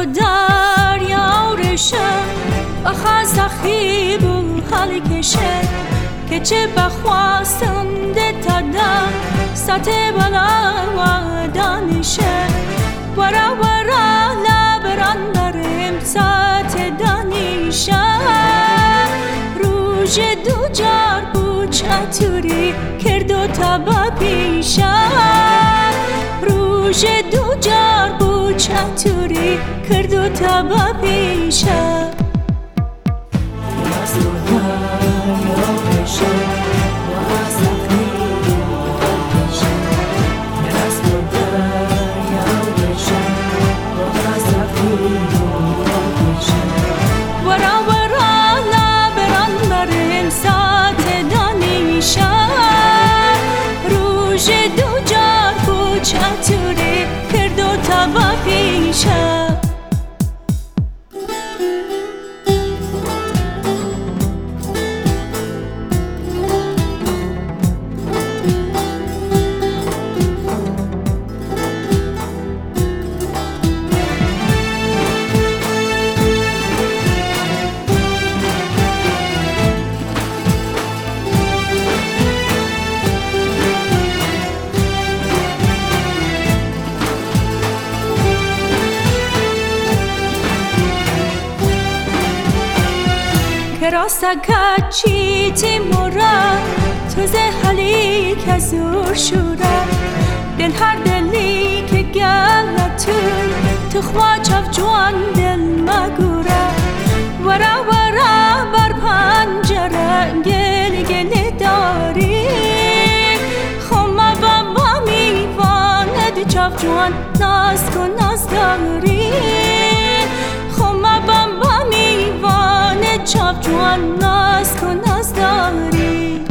و دریا رشه بخواست خیب و حال کشه که چه بخواستم ده تدم سطح بلا و دانشه ورا ورا لبران برم سطح دانشه روژ دو جار بود چطوری کرد و تبا پیشه روژ دو جار بود چطوری کرد و تبا پیشه چطوری کرد و تبا پیشه کراسا کچی تیمورا تو زهلی که زور شورا دل هر دلی که گلتون تخوا چاف جوان دل مگورا ورا ورا بر پنجره گل گل داری خما بابا میواند چاف جوان ناز کن ناز داری خما بابا میواند چاپ جوان ناز کن ناز داری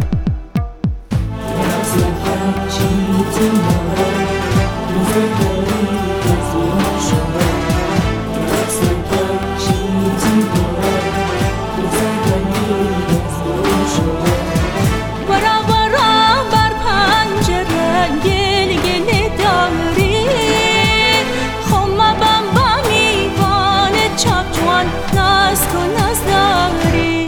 ورا ورا بر پنجره گل گل داری خما بابا میواند چاپ جوان ناز کن ناز داری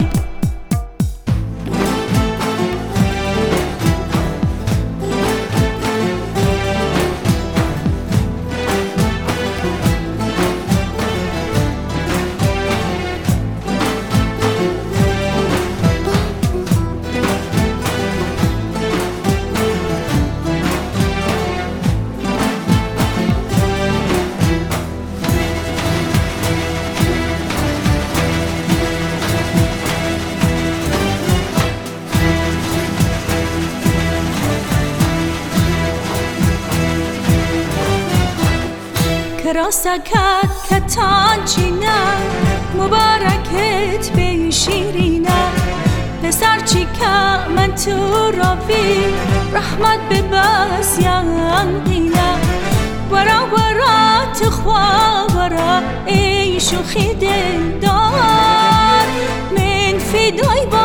کراسا کتان چینه مبارکت به شیرینه پسر چی که من تو رافی رحمت به بس یانقینه ورا ورا تخوا ورا ای شوخی دلدار من فدای